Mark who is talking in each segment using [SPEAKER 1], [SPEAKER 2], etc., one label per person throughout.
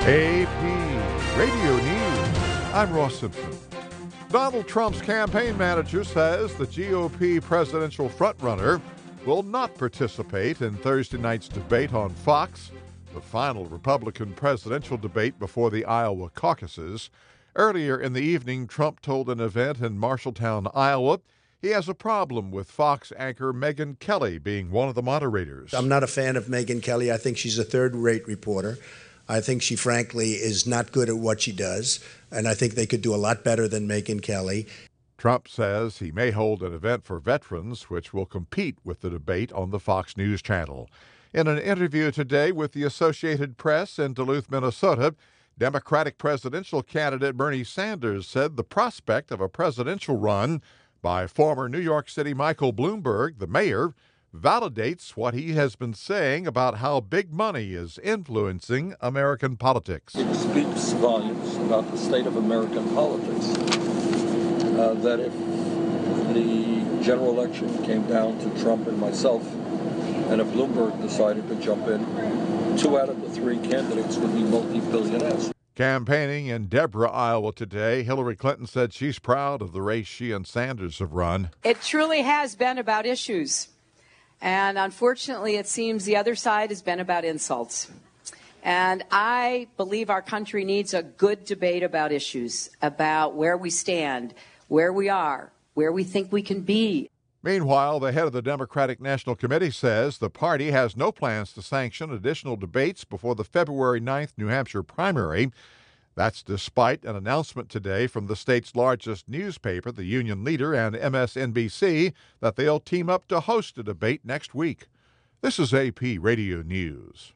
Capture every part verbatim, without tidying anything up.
[SPEAKER 1] A P Radio News. I'm Ross Simpson. Donald Trump's campaign manager says the G O P presidential frontrunner will not participate in Thursday night's debate on Fox, the final Republican presidential debate before the Iowa caucuses. Earlier in the evening, Trump told an event in Marshalltown, Iowa, he has a problem with Fox anchor Megyn Kelly being one of the moderators.
[SPEAKER 2] I'm not a fan of Megyn Kelly. I think she's a third-rate reporter. I think she, frankly, is not good at what she does, and I think they could do a lot better than Megyn Kelly.
[SPEAKER 1] Trump says he may hold an event for veterans, which will compete with the debate on the Fox News channel. In an interview today with the Associated Press in Duluth, Minnesota, Democratic presidential candidate Bernie Sanders said the prospect of a presidential run by former New York City Michael Bloomberg, the mayor, validates what he has been saying about how big money is influencing American politics.
[SPEAKER 3] It speaks volumes about the state of American politics, uh, that if the general election came down to Trump and myself, and if Bloomberg decided to jump in, two out of the three candidates would be multi-billionaires.
[SPEAKER 1] Campaigning in Deborah, Iowa today, Hillary Clinton said she's proud of the race she and Sanders have run.
[SPEAKER 4] It truly has been about issues. And unfortunately, it seems the other side has been about insults. And I believe our country needs a good debate about issues, about where we stand, where we are, where we think we can be.
[SPEAKER 1] Meanwhile, the head of the Democratic National Committee says the party has no plans to sanction additional debates before the February ninth New Hampshire primary. That's despite an announcement today from the state's largest newspaper, the Union Leader, and M S N B C that they'll team up to host a debate next week. This is A P Radio News.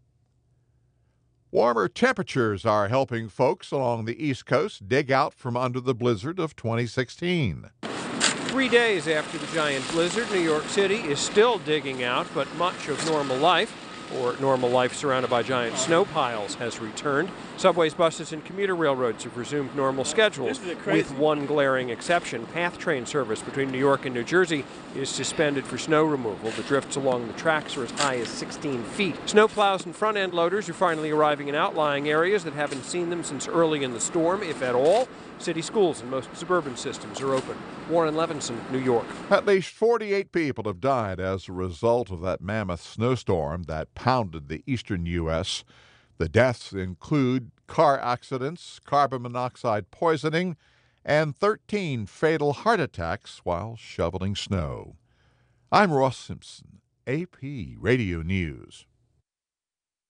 [SPEAKER 1] Warmer temperatures are helping folks along the East Coast dig out from under the blizzard of twenty sixteen.
[SPEAKER 5] Three days after the giant blizzard, New York City is still digging out, but much of normal life, or normal life surrounded by giant snow piles, has returned. Subways, buses, and commuter railroads have resumed normal schedules, with one glaring exception. PATH train service between New York and New Jersey is suspended for snow removal. The drifts along the tracks are as high as sixteen feet. Snowplows and front-end loaders are finally arriving in outlying areas that haven't seen them since early in the storm, if at all. City schools and most suburban systems are open. Warren Levinson, New York.
[SPEAKER 1] At least forty-eight people have died as a result of that mammoth snowstorm that pounded the eastern U S The deaths include car accidents, carbon monoxide poisoning, and thirteen fatal heart attacks while shoveling snow. I'm Ross Simpson, A P Radio News.